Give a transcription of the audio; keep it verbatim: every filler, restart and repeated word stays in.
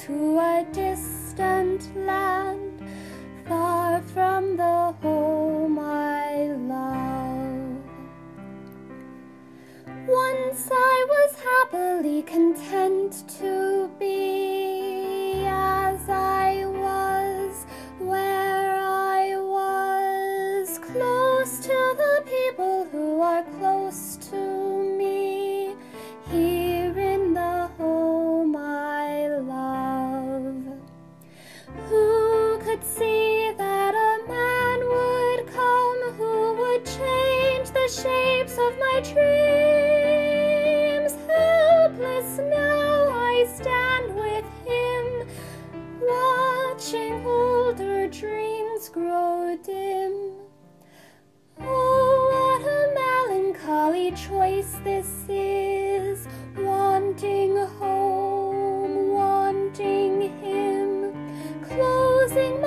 to a distant land, far from the home I love. Once I was happily content to be as I was, where I was, close to the people who are close to me, here in the home I love. Who could see that a man would come who would change the shapes of my dreams? Helpless now I stand with him, watching older dreams grow dim. Oh, what a melancholy choice this is, wanting home, wanting him, closing my